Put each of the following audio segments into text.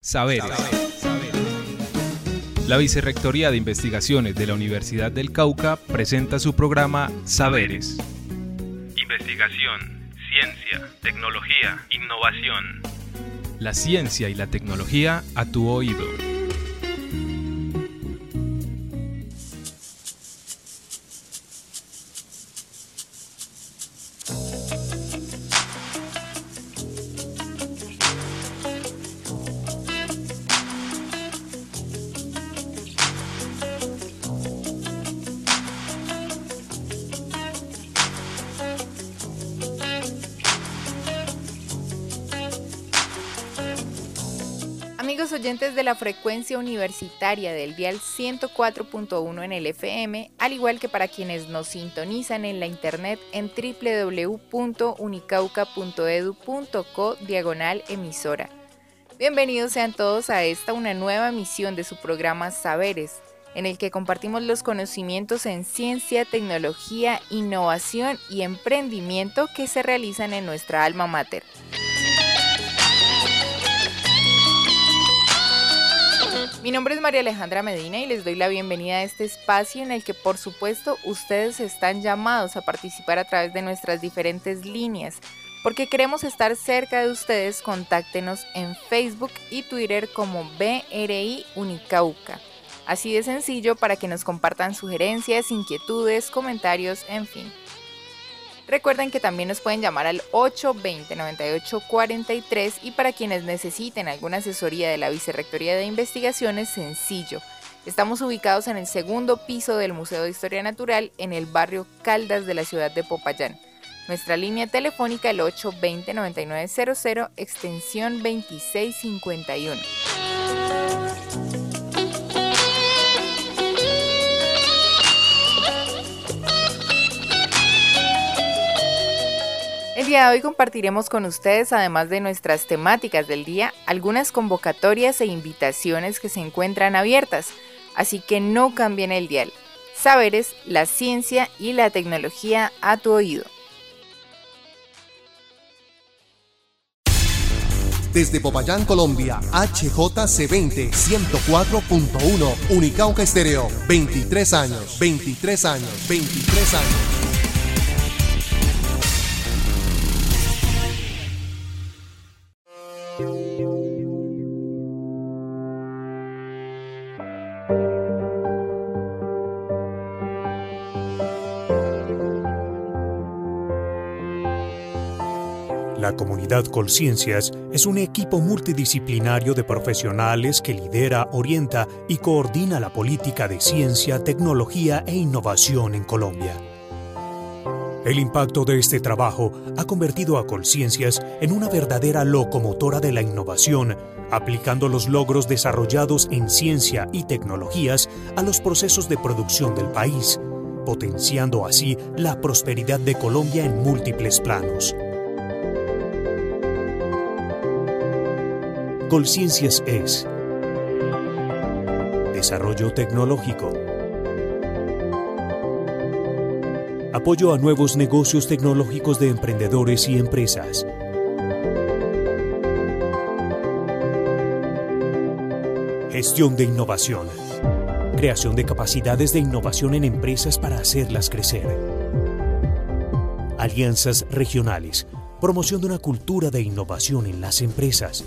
Saberes. La Vicerrectoría de Investigaciones de la Universidad del Cauca presenta su programa Saberes. Investigación, ciencia, tecnología, innovación. La ciencia y la tecnología a tu oído. Amigos oyentes de la frecuencia universitaria del dial 104.1 en el FM, al igual que para quienes nos sintonizan en la internet en www.unicauca.edu.co/emisora. Bienvenidos sean todos a una nueva emisión de su programa Saberes, en el que compartimos los conocimientos en ciencia, tecnología, innovación y emprendimiento que se realizan en nuestra alma mater. Mi nombre es María Alejandra Medina y les doy la bienvenida a este espacio en el que, por supuesto, ustedes están llamados a participar a través de nuestras diferentes líneas. Porque queremos estar cerca de ustedes, contáctenos en Facebook y Twitter como BRI Unicauca. Así de sencillo para que nos compartan sugerencias, inquietudes, comentarios, en fin. Recuerden que también nos pueden llamar al 820-9843 y para quienes necesiten alguna asesoría de la Vicerrectoría de Investigaciones, sencillo. Estamos ubicados en el segundo piso del Museo de Historia Natural en el barrio Caldas de la ciudad de Popayán. Nuestra línea telefónica el 820-9900, extensión 2651. El día de hoy compartiremos con ustedes, además de nuestras temáticas del día, algunas convocatorias e invitaciones que se encuentran abiertas, así que no cambien el dial. Saberes, la ciencia y la tecnología a tu oído. Desde Popayán, Colombia, HJC20 104.1, Unicauca Estéreo, 23 años. La comunidad Colciencias es un equipo multidisciplinario de profesionales que lidera, orienta y coordina la política de ciencia, tecnología e innovación en Colombia. El impacto de este trabajo ha convertido a Colciencias en una verdadera locomotora de la innovación, aplicando los logros desarrollados en ciencia y tecnologías a los procesos de producción del país, potenciando así la prosperidad de Colombia en múltiples planos. Colciencias es desarrollo tecnológico, apoyo a nuevos negocios tecnológicos de emprendedores y empresas, gestión de innovación, creación de capacidades de innovación en empresas para hacerlas crecer, alianzas regionales, promoción de una cultura de innovación en las empresas,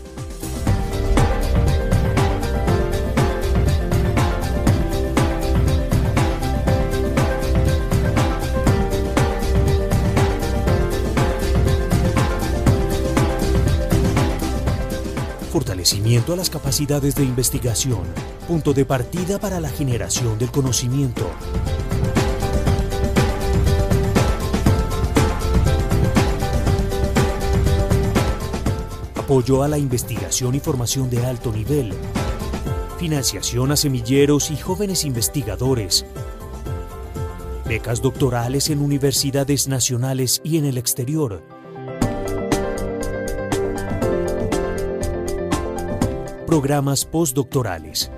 fortalecimiento a las capacidades de investigación, punto de partida para la generación del conocimiento. Apoyo a la investigación y formación de alto nivel. Financiación a semilleros y jóvenes investigadores. Becas doctorales en universidades nacionales y en el exterior. Programas postdoctorales.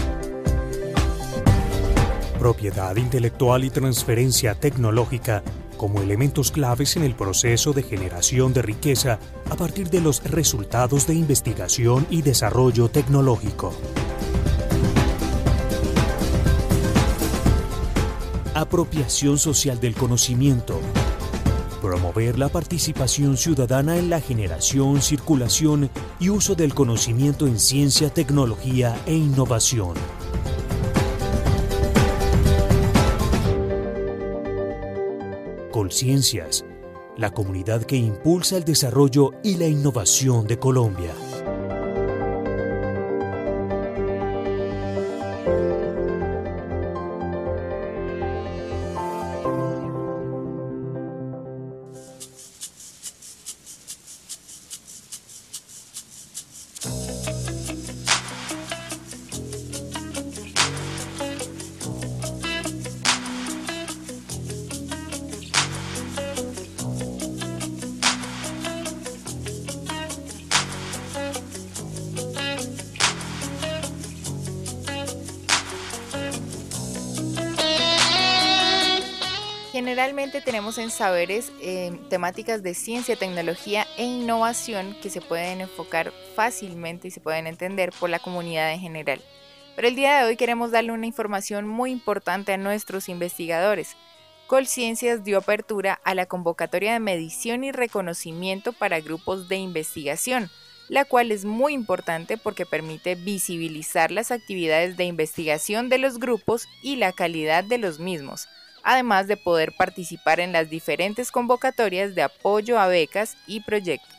Propiedad intelectual y transferencia tecnológica como elementos claves en el proceso de generación de riqueza a partir de los resultados de investigación y desarrollo tecnológico. Apropiación social del conocimiento. Promover la participación ciudadana en la generación, circulación y uso del conocimiento en ciencia, tecnología e innovación. Colciencias, la comunidad que impulsa el desarrollo y la innovación de Colombia. Generalmente tenemos en saberes temáticas de ciencia, tecnología e innovación que se pueden enfocar fácilmente y se pueden entender por la comunidad en general. Pero el día de hoy queremos darle una información muy importante a nuestros investigadores. Colciencias dio apertura a la convocatoria de medición y reconocimiento para grupos de investigación, la cual es muy importante porque permite visibilizar las actividades de investigación de los grupos y la calidad de los mismos, además de poder participar en las diferentes convocatorias de apoyo a becas y proyectos.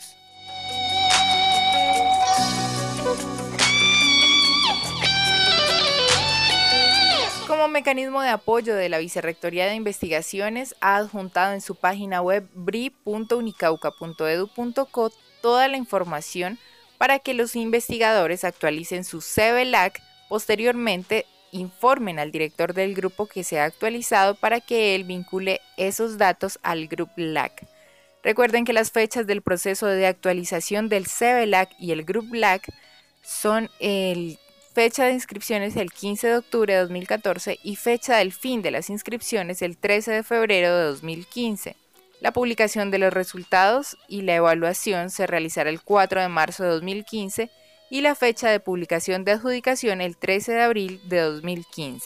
Como mecanismo de apoyo de la Vicerrectoría de Investigaciones, ha adjuntado en su página web bri.unicauca.edu.co toda la información para que los investigadores actualicen su CVLAC. Posteriormente, informen al director del grupo que se ha actualizado para que él vincule esos datos al Group LAC. Recuerden que las fechas del proceso de actualización del CVLAC y el Group LAC son fecha de inscripciones el 15 de octubre de 2014 y fecha del fin de las inscripciones el 13 de febrero de 2015. La publicación de los resultados y la evaluación se realizará el 4 de marzo de 2015 y la fecha de publicación de adjudicación el 13 de abril de 2015.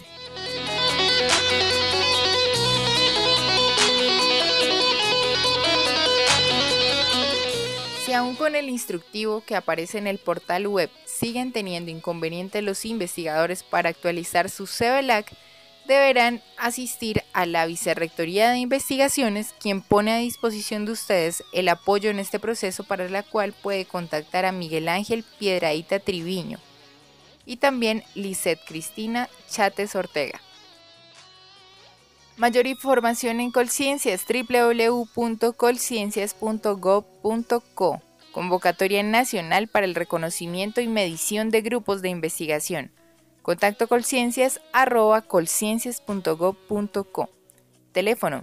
Si aún con el instructivo que aparece en el portal web siguen teniendo inconveniente los investigadores para actualizar su CVLAC, deberán asistir a la Vicerrectoría de Investigaciones, quien pone a disposición de ustedes el apoyo en este proceso, para la cual puede contactar a Miguel Ángel Piedrahíta Triviño y también Lisette Cristina Chates Ortega. Mayor información en Colciencias, www.colciencias.gov.co, Convocatoria Nacional para el Reconocimiento y Medición de Grupos de Investigación. Contacto colciencias@colciencias.gov.co. Teléfono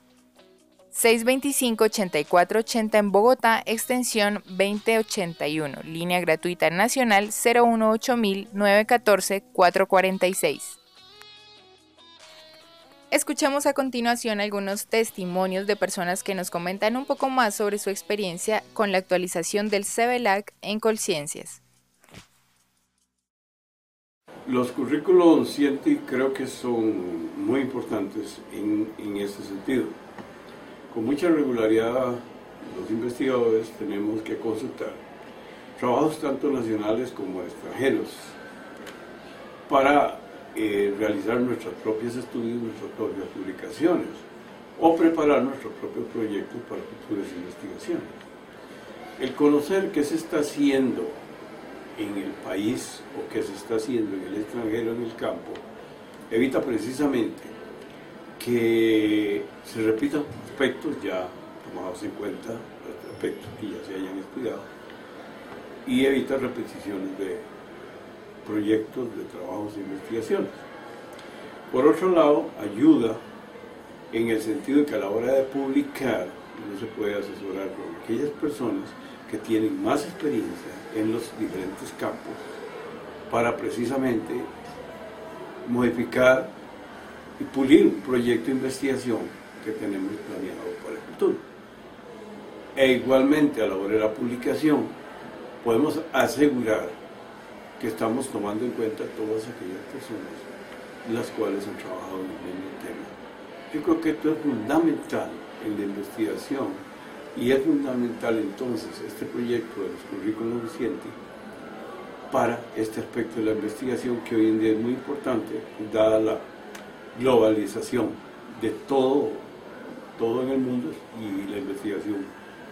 625-8480 en Bogotá, extensión 2081. Línea gratuita nacional 018-914-446. Escuchemos a continuación algunos testimonios de personas que nos comentan un poco más sobre su experiencia con la actualización del CVLAC en Colciencias. Los currículos CIENTI creo que son muy importantes en este sentido. Con mucha regularidad los investigadores tenemos que consultar trabajos tanto nacionales como extranjeros para realizar nuestros propios estudios, nuestras propias publicaciones o preparar nuestros propios proyectos para futuras investigaciones. El conocer qué se está haciendo en el país o qué se está haciendo en el extranjero, en el campo, evita precisamente que se repitan aspectos ya tomados en cuenta, aspectos que ya se hayan estudiado, y evita repeticiones de proyectos, de trabajos e investigaciones. Por otro lado, ayuda en el sentido de que a la hora de publicar uno se puede asesorar con aquellas personas que tienen más experiencia en los diferentes campos para precisamente modificar y pulir un proyecto de investigación que tenemos planeado para el futuro. e igualmente a la hora de la publicación podemos asegurar que estamos tomando en cuenta todas aquellas personas las cuales han trabajado en el mismo tema. Yo creo que esto es fundamental en la investigación y es fundamental entonces este proyecto de los currículos científicos para este aspecto de la investigación que hoy en día es muy importante dada la globalización de todo en el mundo y la investigación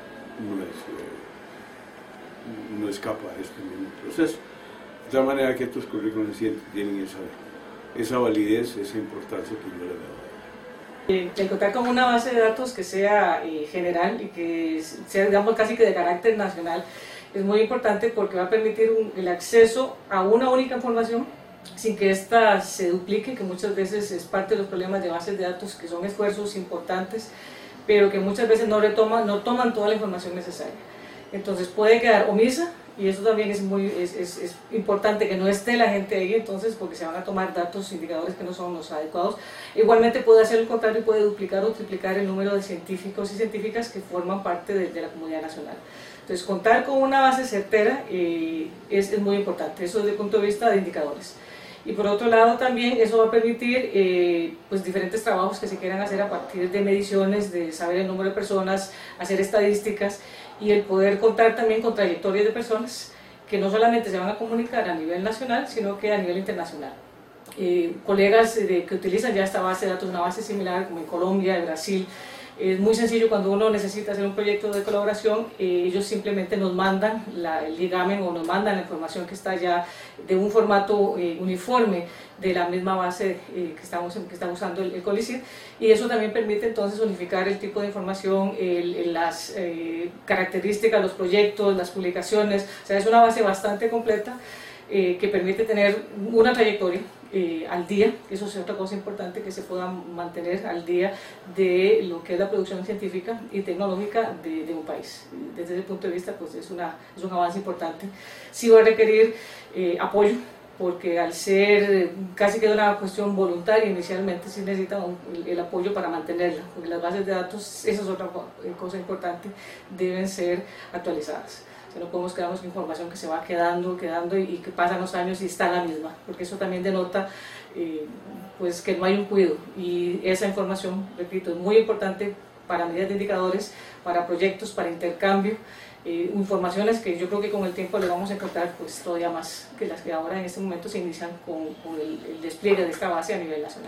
no escapa de este mismo proceso. De tal manera que estos currículos tienen esa validez, esa importancia que yo le veo. El contar con una base de datos que sea general y que sea, digamos, casi que de carácter nacional es muy importante porque va a permitir el acceso a una única información sin que ésta se duplique, que muchas veces es parte de los problemas de bases de datos, que son esfuerzos importantes, pero que muchas veces no toman toda la información necesaria. Entonces puede quedar omisa, y eso también es importante que no esté la gente ahí, entonces, porque se van a tomar datos, indicadores que no son los adecuados. Igualmente puede hacer el contrario y puede duplicar o triplicar el número de científicos y científicas que forman parte de la comunidad nacional. Entonces, contar con una base certera es muy importante, eso desde el punto de vista de indicadores. Y por otro lado también eso va a permitir pues diferentes trabajos que se quieran hacer a partir de mediciones, de saber el número de personas, hacer estadísticas y el poder contar también con trayectorias de personas que no solamente se van a comunicar a nivel nacional, sino que a nivel internacional. Colegas que utilizan ya esta base de datos, una base similar como en Colombia, en Brasil. Es muy sencillo cuando uno necesita hacer un proyecto de colaboración, ellos simplemente nos mandan el ligamen o nos mandan la información que está ya de un formato uniforme de la misma base que está usando el COLICIT, y eso también permite entonces unificar el tipo de información, las características, los proyectos, las publicaciones. O sea, es una base bastante completa que permite tener una trayectoria al día. Eso es otra cosa importante, que se pueda mantener al día de lo que es la producción científica y tecnológica de un país. Desde ese punto de vista, pues es un avance importante. Sí va a requerir apoyo, porque al ser casi que una cuestión voluntaria inicialmente, sí necesita el apoyo para mantenerla, porque las bases de datos, esa es otra cosa importante, deben ser actualizadas. No podemos quedarnos con información que se va quedando y que pasan los años y está la misma, porque eso también denota pues que no hay un cuidado, y esa información, repito, es muy importante para medidas de indicadores, para proyectos, para intercambio, informaciones que yo creo que con el tiempo le vamos a encontrar pues todavía más que las que ahora en este momento se inician con el despliegue de esta base a nivel nacional.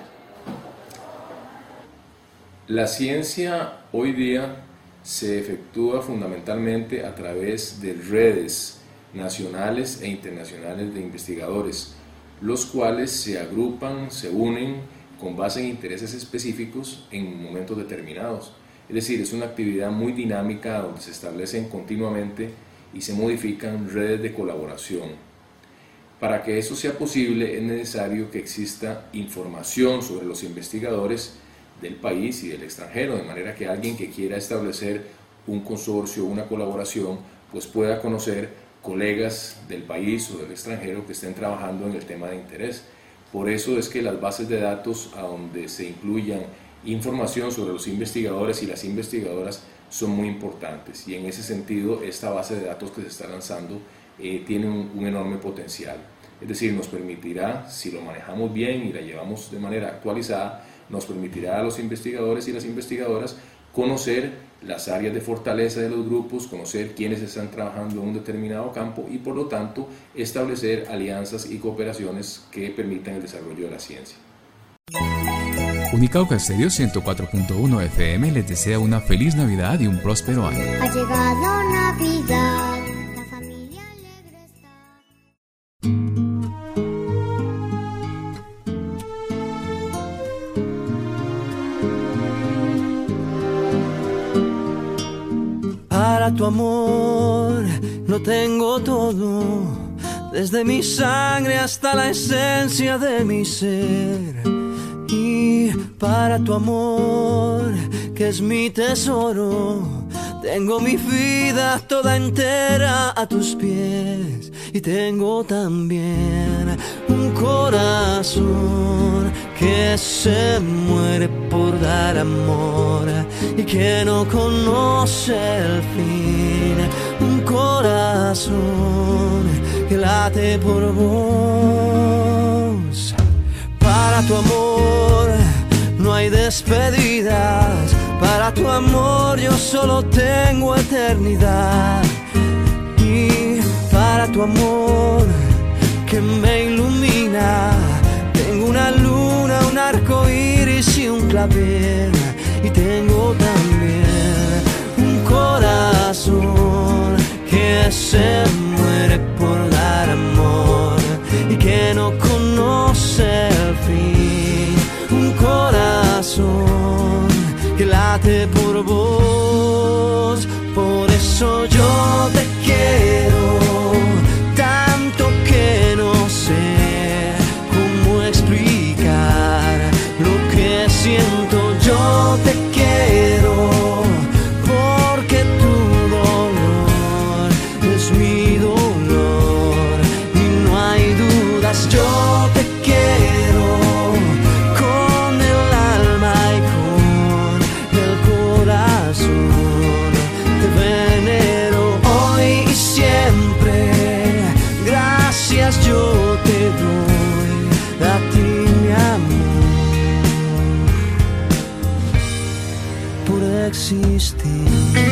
La ciencia hoy día se efectúa fundamentalmente a través de redes nacionales e internacionales de investigadores, los cuales se agrupan, se unen con base en intereses específicos en momentos determinados. Es decir, es una actividad muy dinámica donde se establecen continuamente y se modifican redes de colaboración. Para que eso sea posible es necesario que exista información sobre los investigadores del país y del extranjero, de manera que alguien que quiera establecer un consorcio o una colaboración pues pueda conocer colegas del país o del extranjero que estén trabajando en el tema de interés. Por eso es que las bases de datos a donde se incluyan información sobre los investigadores y las investigadoras son muy importantes, y en ese sentido esta base de datos que se está lanzando tiene un enorme potencial. Es decir, nos permitirá, si lo manejamos bien y la llevamos de manera actualizada, nos permitirá a los investigadores y las investigadoras conocer las áreas de fortaleza de los grupos, conocer quiénes están trabajando en un determinado campo y por lo tanto establecer alianzas y cooperaciones que permitan el desarrollo de la ciencia. Unicauca Estéreo 104.1 FM les desea una feliz Navidad y un próspero año. Ha llegado Navidad, la familia alegre está. Para tu amor lo tengo todo, desde mi sangre hasta la esencia de mi ser. Y para tu amor, que es mi tesoro, Tengo mi vida toda entera a tus pies y tengo también un corazón que se muere por dar amor y que no conoce el fin. Un corazón que late por vos. Para tu amor no hay despedidas. Para tu amor yo solo tengo eternidad. Y para tu amor que me ilumina, tengo una luna, un arco iris y un clavel. Y tengo también un corazón que se muere por dar amor y que no conoce el fin. Un corazón que late por vos. Por eso yo te quiero tanto que no sé cómo explicar lo que siento. Yo te quiero porque tu dolor es mi dolor y no hay dudas. Yo te quiero con el alma y con el corazón. Te venero hoy y siempre. Gracias yo te doy a ti, mi amor, por existir.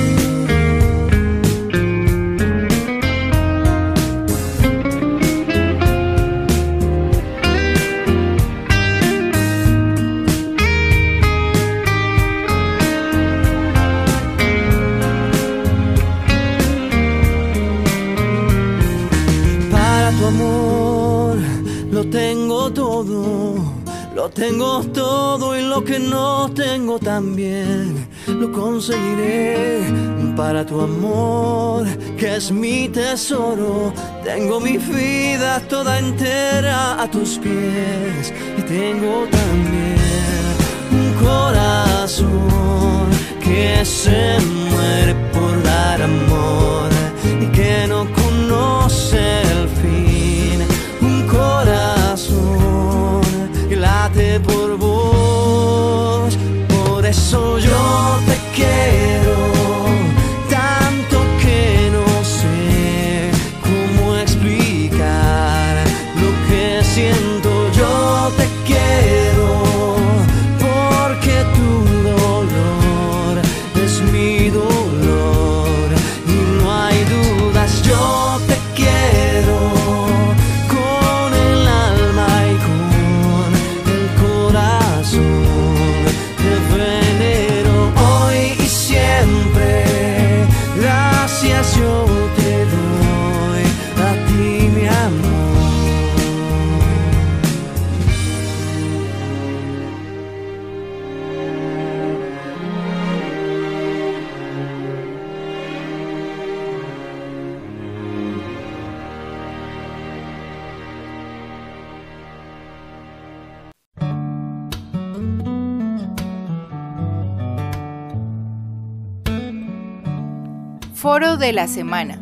Lo tengo todo y lo que no tengo también lo conseguiré. Para tu amor, que es mi tesoro, tengo mi vida toda entera a tus pies. Y tengo también un corazón que se muere por dar amor y que no conoce el fin. Un corazón que late por vos. Por eso yo te quiero tanto que no sé cómo explicar lo que siento. Yo te quiero porque tu dolor es mi dolor y no hay dudas. Yo te quiero con el alma y con el corazón. Te venero hoy y siempre. Gracias yo te doy a ti, mi amor. Foro de la semana.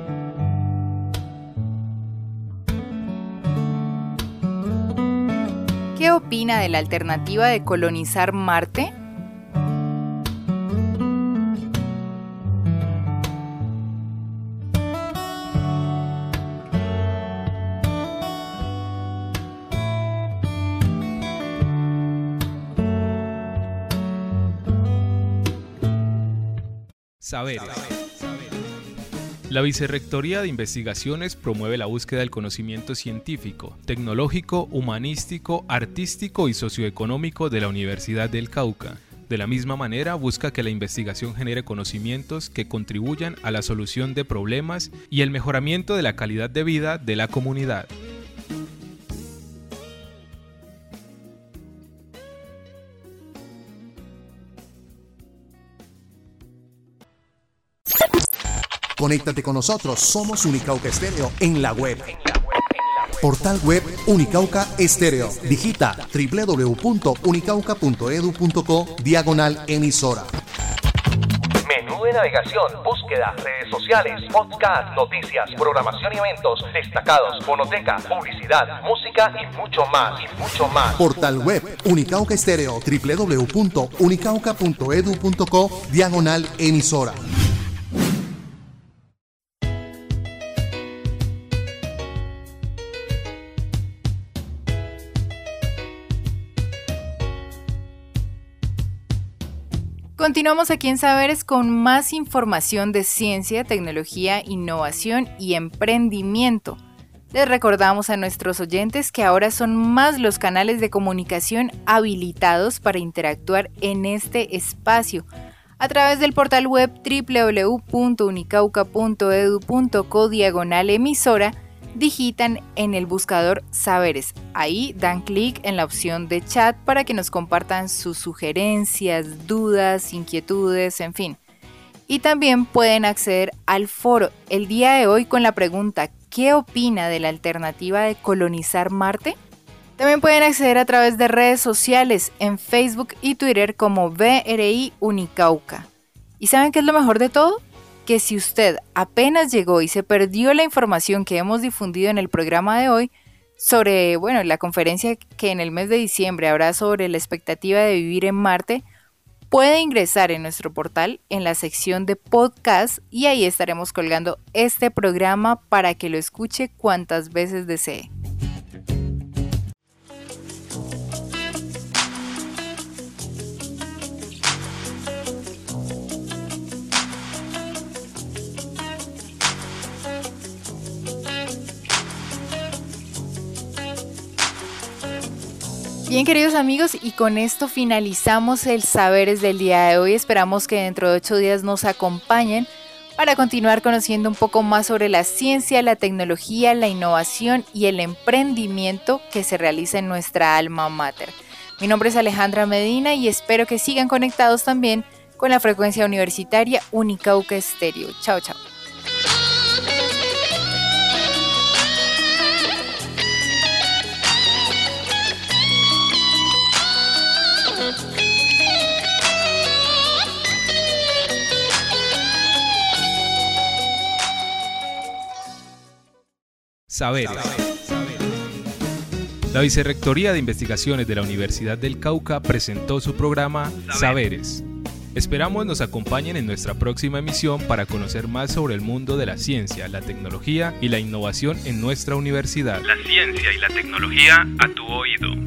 ¿Qué opina de la alternativa de colonizar Marte? Saberes. La Vicerrectoría de Investigaciones promueve la búsqueda del conocimiento científico, tecnológico, humanístico, artístico y socioeconómico de la Universidad del Cauca. De la misma manera, busca que la investigación genere conocimientos que contribuyan a la solución de problemas y el mejoramiento de la calidad de vida de la comunidad. Conéctate con nosotros, somos Unicauca Estéreo en la web. Portal web Unicauca Estéreo. Digita www.unicauca.edu.co/emisora. Menú de navegación, búsqueda, redes sociales, podcast, noticias, programación y eventos, destacados, fonoteca, publicidad, música y mucho más, Portal web Unicauca Estéreo, www.unicauca.edu.co/emisora. Continuamos aquí en Saberes con más información de ciencia, tecnología, innovación y emprendimiento. Les recordamos a nuestros oyentes que ahora son más los canales de comunicación habilitados para interactuar en este espacio. A través del portal web www.unicauca.edu.co/emisora, digitan en el buscador Saberes. Ahí dan clic en la opción de chat para que nos compartan sus sugerencias, dudas, inquietudes, en fin. Y también pueden acceder al foro el día de hoy con la pregunta ¿qué opina de la alternativa de colonizar Marte? También pueden acceder a través de redes sociales en Facebook y Twitter como BRI Unicauca. ¿Y saben qué es lo mejor de todo? Que si usted apenas llegó y se perdió la información que hemos difundido en el programa de hoy sobre, la conferencia que en el mes de diciembre habrá sobre la expectativa de vivir en Marte, puede ingresar en nuestro portal en la sección de podcast y ahí estaremos colgando este programa para que lo escuche cuantas veces desee. Bien, queridos amigos, y con esto finalizamos el Saberes del día de hoy. Esperamos que dentro de 8 días nos acompañen para continuar conociendo un poco más sobre la ciencia, la tecnología, la innovación y el emprendimiento que se realiza en nuestra alma mater. Mi nombre es Alejandra Medina y espero que sigan conectados también con la frecuencia universitaria Unicauca Estéreo. Chao, chao. Saberes. La Vicerrectoría de Investigaciones de la Universidad del Cauca presentó su programa Saberes. Esperamos nos acompañen en nuestra próxima emisión para conocer más sobre el mundo de la ciencia, la tecnología y la innovación en nuestra universidad. La ciencia y la tecnología a tu oído.